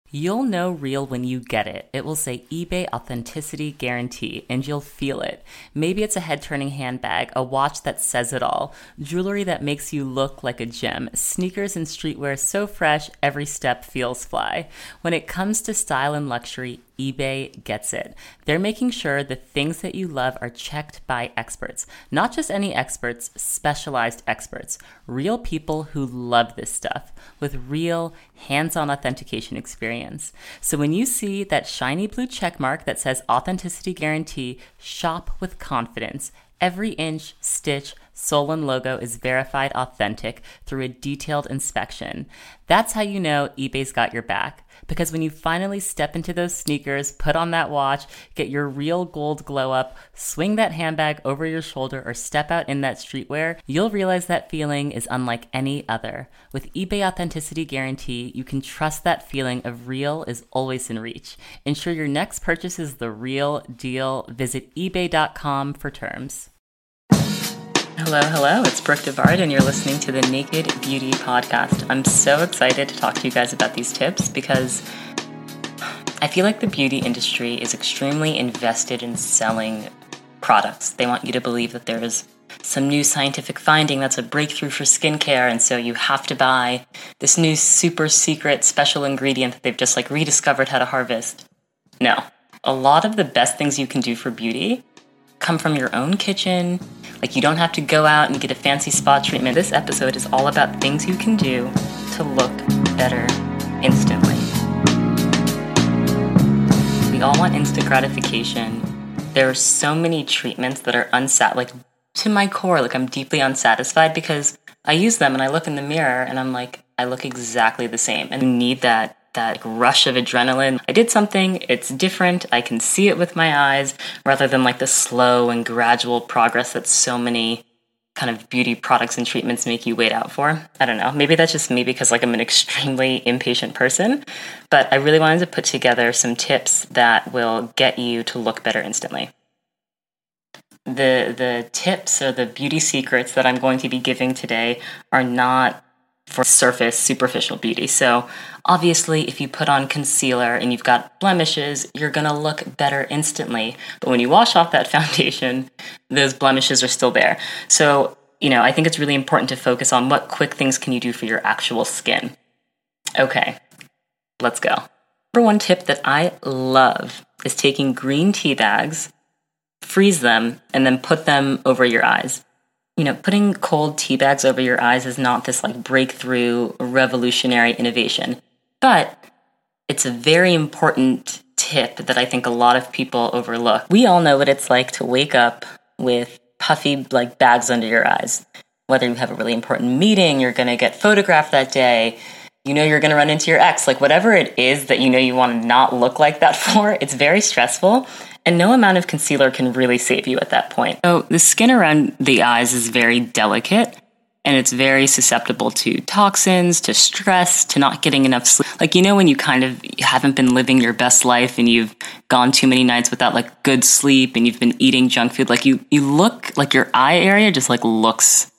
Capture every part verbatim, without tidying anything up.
You'll know real when you get it. It will say eBay Authenticity Guarantee, and you'll feel it. Maybe it's a head-turning handbag, a watch that says it all, jewelry that makes you look like a gem, sneakers and streetwear so fresh every step feels fly. When it comes to style and luxury, eBay gets it. They're making sure the things that you love are checked by experts. Not just any experts, specialized experts. Real people who love this stuff with real hands-on authentication experience. So when you see that shiny blue check mark that says Authenticity Guarantee, shop with confidence. Every inch, stitch, sole, and logo is verified authentic through a detailed inspection. That's how you know eBay's got your back. Because when you finally step into those sneakers, put on that watch, get your real gold glow up, swing that handbag over your shoulder, or step out in that streetwear, you'll realize that feeling is unlike any other. With eBay Authenticity Guarantee, you can trust that feeling of real is always in reach. Ensure your next purchase is the real deal. Visit ebay dot com for terms. Hello, hello, it's Brooke DeVard, and you're listening to the Naked Beauty Podcast. I'm so excited to talk to you guys about these tips because I feel like the beauty industry is extremely invested in selling products. They want you to believe that there is some new scientific finding that's a breakthrough for skincare, and so you have to buy this new super secret special ingredient that they've just like rediscovered how to harvest. No, a lot of the best things you can do for beauty come from your own kitchen. Like, you don't have to go out and get a fancy spa treatment. This episode is all about things you can do to look better instantly. We all want instant gratification. There are so many treatments that are unsat, like to my core, like I'm deeply unsatisfied because I use them and I look in the mirror and I'm like, I look exactly the same. And you need that that rush of adrenaline. I did something, it's different, I can see it with my eyes, rather than like the slow and gradual progress that so many kind of beauty products and treatments make you wait out for. I don't know, maybe that's just me because like I'm an extremely impatient person, but I really wanted to put together some tips that will get you to look better instantly. The, the tips or the beauty secrets that I'm going to be giving today are not for surface, superficial beauty. So obviously, if you put on concealer and you've got blemishes, you're going to look better instantly. But when you wash off that foundation, those blemishes are still there. So, you know, I think it's really important to focus on what quick things can you do for your actual skin. Okay, let's go. Number one tip that I love is taking green tea bags, freeze them, and then put them over your eyes. You know, putting cold tea bags over your eyes is not this like breakthrough, revolutionary innovation, but it's a very important tip that I think a lot of people overlook. We all know what it's like to wake up with puffy like bags under your eyes. Whether you have a really important meeting, you're going to get photographed that day, you know you're going to run into your ex, like whatever it is that you know you want to not look like that for, it's very stressful. And no amount of concealer can really save you at that point. So the skin around the eyes is very delicate, and it's very susceptible to toxins, to stress, to not getting enough sleep. Like, you know, when you kind of haven't been living your best life and you've gone too many nights without like good sleep and you've been eating junk food, like you, you look like your eye area just like looks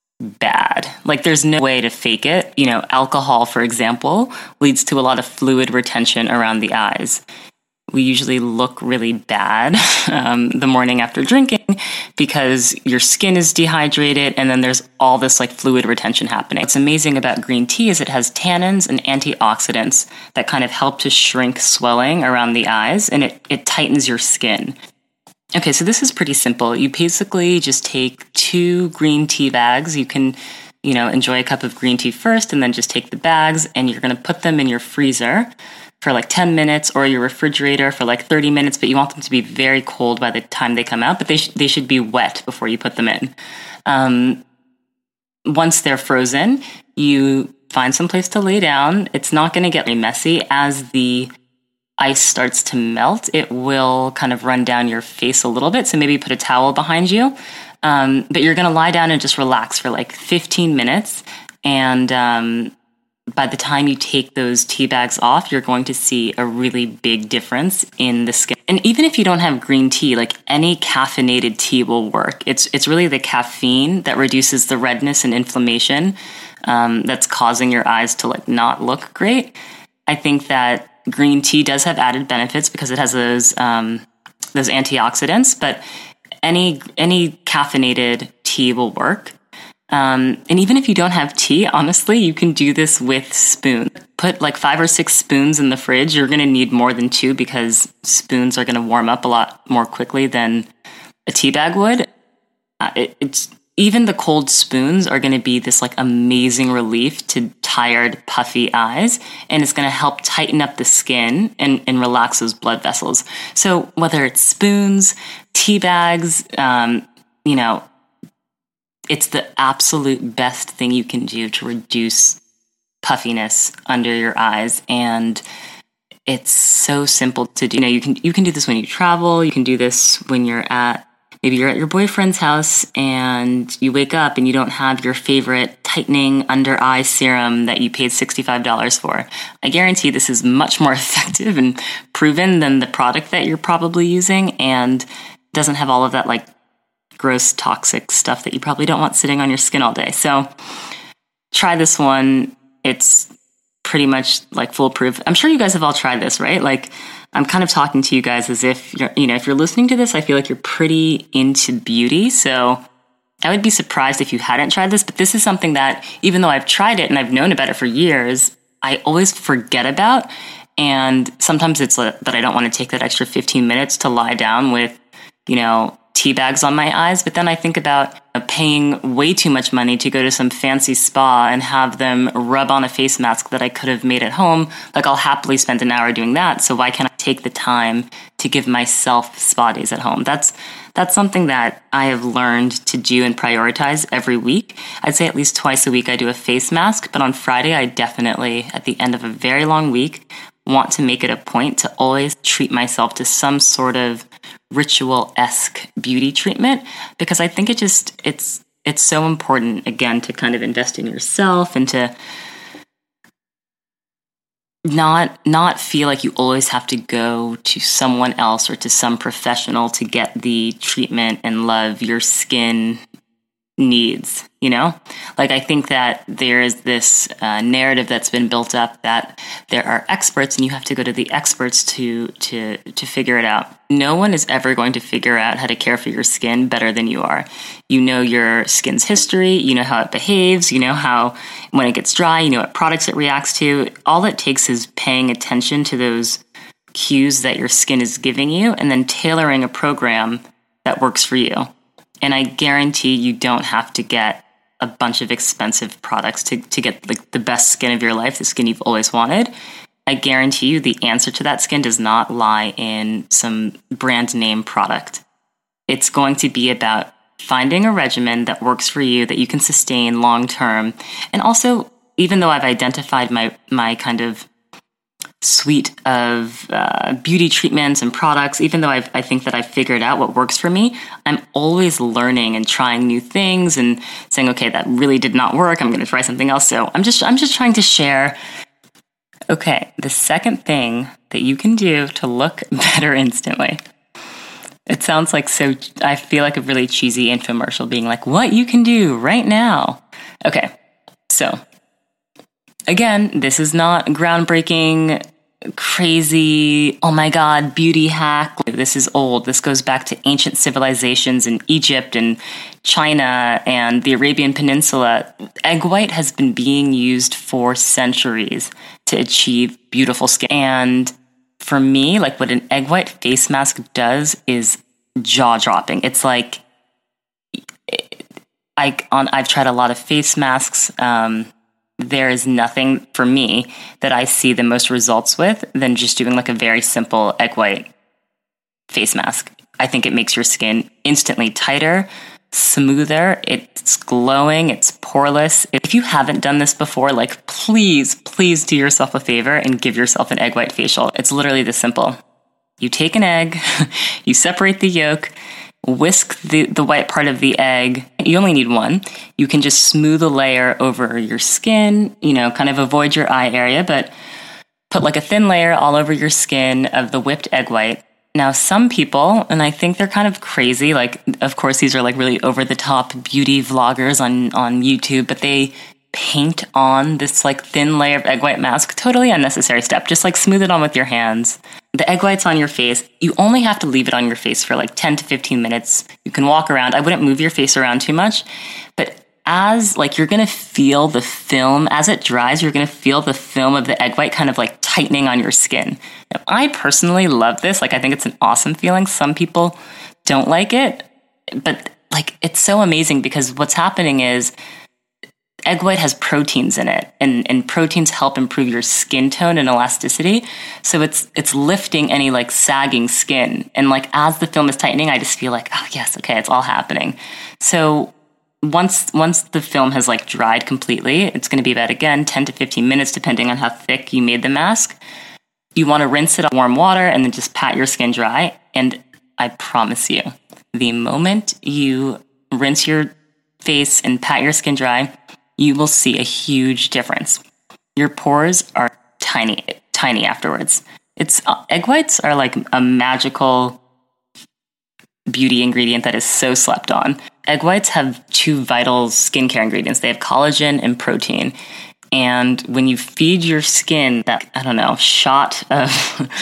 bad. Like there's no way to fake it. You know, alcohol, for example, leads to a lot of fluid retention around the eyes. We usually look really bad um, the morning after drinking because your skin is dehydrated and then there's all this like fluid retention happening. What's amazing about green tea is it has tannins and antioxidants that kind of help to shrink swelling around the eyes, and it, it tightens your skin. Okay, so this is pretty simple. You basically just take two green tea bags. You can, you know, enjoy a cup of green tea first and then just take the bags and you're going to put them in your freezer for like ten minutes or your refrigerator for like thirty minutes, but you want them to be very cold by the time they come out, but they, sh- they should be wet before you put them in. Um, once they're frozen, you find some place to lay down. It's not going to get really messy. As the ice starts to melt, it will kind of run down your face a little bit, so maybe put a towel behind you. Um, but you're going to lie down and just relax for like fifteen minutes, and um, by the time you take those tea bags off, you're going to see a really big difference in the skin. And even if you don't have green tea, like any caffeinated tea will work. It's it's really the caffeine that reduces the redness and inflammation um, that's causing your eyes to like not look great. I think that green tea does have added benefits because it has those um, those antioxidants, but any any caffeinated tea will work. Um, and even if you don't have tea, honestly, you can do this with spoons. Put like five or six spoons in the fridge. You're going to need more than two because spoons are going to warm up a lot more quickly than a tea bag would. Uh, it, it's even the cold spoons are going to be this like amazing relief to tired, puffy eyes, and it's going to help tighten up the skin and, and relax those blood vessels. So whether it's spoons, tea bags, um, you know, it's the absolute best thing you can do to reduce puffiness under your eyes. And it's so simple to do. You know, you can you can do this when you travel. You can do this when you're at, maybe you're at your boyfriend's house and you wake up and you don't have your favorite tightening under eye serum that you paid sixty-five dollars for. I guarantee this is much more effective and proven than the product that you're probably using, and doesn't have all of that like gross toxic stuff that you probably don't want sitting on your skin all day. So try this one. It's pretty much like foolproof. I'm sure you guys have all tried this, right? Like, I'm kind of talking to you guys as if you're, you know, if you're listening to this, I feel like you're pretty into beauty. So I would be surprised if you hadn't tried this, but this is something that even though I've tried it and I've known about it for years, I always forget about. And sometimes it's that I don't want to take that extra fifteen minutes to lie down with, you know, tea bags on my eyes. But then I think about paying way too much money to go to some fancy spa and have them rub on a face mask that I could have made at home. Like, I'll happily spend an hour doing that. So why can't I take the time to give myself spa days at home? That's that's something that I have learned to do and prioritize every week. I'd say at least twice a week I do a face mask, but on Friday I definitely, at the end of a very long week, want to make it a point to always treat myself to some sort of ritual-esque beauty treatment, because I think it just, it's it's so important, again, to kind of invest in yourself and to not not feel like you always have to go to someone else or to some professional to get the treatment and love your skin needs, you know? Like, I think that there is this uh, narrative that's been built up that there are experts and you have to go to the experts to to to figure it out. No one is ever going to figure out how to care for your skin better than you are. You know your skin's history, you know how it behaves, you know how when it gets dry, you know what products it reacts to. All it takes is paying attention to those cues that your skin is giving you and then tailoring a program that works for you. And I guarantee you don't have to get a bunch of expensive products to, to get like the best skin of your life, the skin you've always wanted. I guarantee you the answer to that skin does not lie in some brand name product. It's going to be about finding a regimen that works for you, that you can sustain long term. And also, even though I've identified my my kind of suite of uh, beauty treatments and products, even though I've, I think that I've figured out what works for me, I'm always learning and trying new things and saying, okay, that really did not work. I'm going to try something else. So I'm just, I'm just trying to share. Okay, the second thing that you can do to look better instantly. It sounds like so, I feel like a really cheesy infomercial being like, what you can do right now. Okay, so again, this is not groundbreaking, crazy, oh my God, beauty hack. This is old. This goes back to ancient civilizations in Egypt and China and the Arabian Peninsula. Egg white has been being used for centuries to achieve beautiful skin. And for me, like what an egg white face mask does is jaw-dropping. It's like, I, on, I've tried a lot of face masks. Um, there is nothing for me that I see the most results with than just doing like a very simple egg white face mask. I think it makes your skin instantly tighter, smoother, it's glowing, it's poreless. If you haven't done this before, like please, please do yourself a favor and give yourself an egg white facial. It's literally this simple. You take an egg, you separate the yolk, whisk the, the white part of the egg. You only need one. You can just smooth a layer over your skin, you know, kind of avoid your eye area, but put like a thin layer all over your skin of the whipped egg white. Now, some people, and I think they're kind of crazy, like, of course, these are like really over-the-top beauty vloggers on, on YouTube, but they paint on this like thin layer of egg white mask. Totally unnecessary step. Just like smooth it on with your hands. The egg white's on your face. You only have to leave it on your face for like ten to fifteen minutes. You can walk around. I wouldn't move your face around too much, but as like you're going to feel the film, as it dries, you're going to feel the film of the egg white kind of like tightening on your skin. Now, I personally love this. Like, I think it's an awesome feeling. Some people don't like it, but like, it's so amazing because what's happening is egg white has proteins in it, and, and proteins help improve your skin tone and elasticity. So it's it's lifting any like sagging skin. And like as the film is tightening, I just feel like, oh yes, okay, it's all happening. So once once the film has like dried completely, it's going to be about, again, ten to fifteen minutes, depending on how thick you made the mask. You want to rinse it in warm water and then just pat your skin dry. And I promise you, the moment you rinse your face and pat your skin dry, you will see a huge difference. Your pores are tiny, tiny afterwards. It's uh, egg whites are like a magical beauty ingredient that is so slept on. Egg whites have two vital skincare ingredients. They have collagen and protein. And when you feed your skin that, I don't know, shot of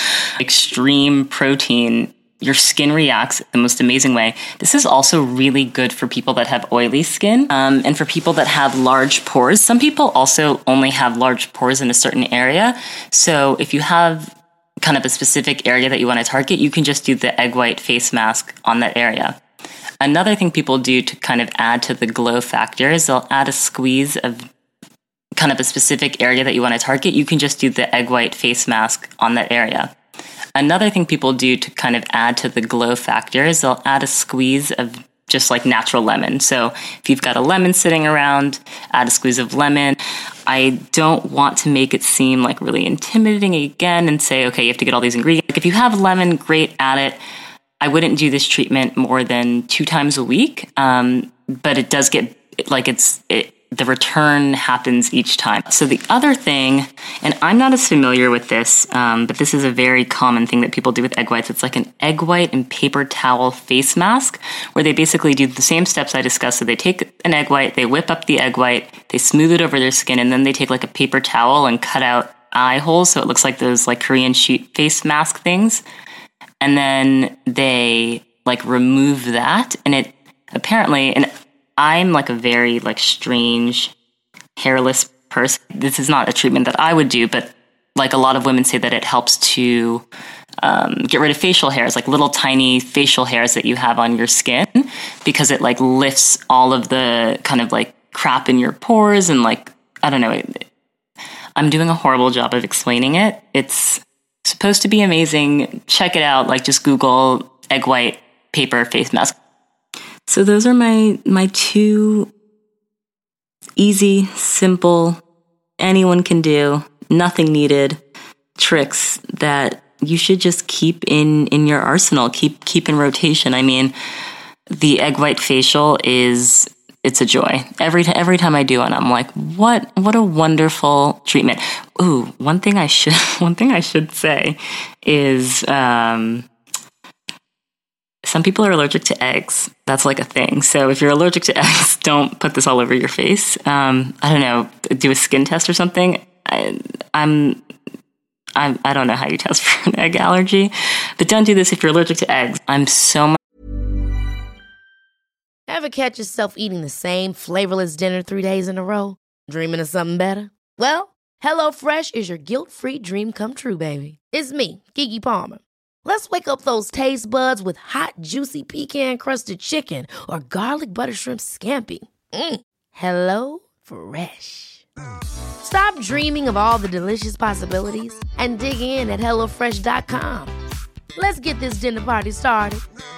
extreme protein, your skin reacts the most amazing way. This is also really good for people that have oily skin, um, and for people that have large pores. Some people also only have large pores in a certain area. So if you have kind of a specific area that you want to target, you can just do the egg white face mask on that area. Another thing people do to kind of add to the glow factor is they'll add a squeeze of kind of a specific area that you want to target. You can just do the egg white face mask on that area. Another thing people do to kind of add to the glow factor is they'll add a squeeze of just like natural lemon. So if you've got a lemon sitting around, add a squeeze of lemon. I don't want to make it seem like really intimidating again and say, okay, you have to get all these ingredients. Like if you have lemon, great, add it. I wouldn't do this treatment more than two times a week, um, but it does get like it's it, the return happens each time. So the other thing, and I'm not as familiar with this, um, but this is a very common thing that people do with egg whites. It's like an egg white and paper towel face mask, where they basically do the same steps I discussed. So they take an egg white, they whip up the egg white, they smooth it over their skin, and then they take like a paper towel and cut out eye holes so it looks like those like Korean sheet face mask things. And then they like remove that, and it apparently, and I'm like a very like strange hairless person. This is not a treatment that I would do, but like a lot of women say that it helps to um, get rid of facial hairs, like little tiny facial hairs that you have on your skin, because it like lifts all of the kind of like crap in your pores. And like, I don't know, it, I'm doing a horrible job of explaining it. It's supposed to be amazing. Check it out. Like just Google egg white paper face mask. So those are my my two easy, simple, anyone can do, nothing needed tricks that you should just keep in, in your arsenal, keep keep in rotation. I mean, the egg white facial is it's a joy. Every every time I do it, I'm like, what what a wonderful treatment. Ooh, one thing I should one thing I should say is um some people are allergic to eggs. That's like a thing. So if you're allergic to eggs, don't put this all over your face. Um, I don't know, do a skin test or something. I, I'm, I'm, I don't know how you test for an egg allergy, but don't do this if you're allergic to eggs. I'm so much. Ever catch yourself eating the same flavorless dinner three days in a row? Dreaming of something better? Well, HelloFresh is your guilt-free dream come true, baby. It's me, Keke Palmer. Let's wake up those taste buds with hot, juicy pecan-crusted chicken or garlic butter shrimp scampi. Mm. Hello Fresh. Stop dreaming of all the delicious possibilities and dig in at hello fresh dot com. Let's get this dinner party started.